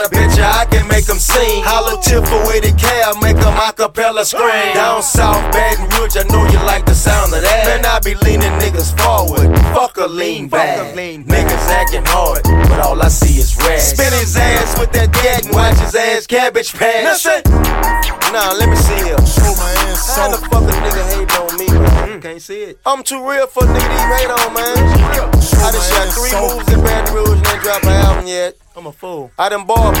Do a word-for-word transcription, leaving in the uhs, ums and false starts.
Bitch, I can make them sing. Hollow tip for with the cab, make them acapella scream. Down south, Baton Rouge, I know you like the sound of that. Man, I be leaning niggas forward. Fuck a lean back. Niggas acting hard, but all I see is red. Spin his ass with that gat and watch his ass cabbage patch. Nah, let me see him. Show my ass How the so. fuck a nigga hating on me, man? Can't see it. I'm too real for a nigga to even hate on, man. I done shot three moves in Baton Rouge and ain't dropped an album yet. I'm a fool. I done bought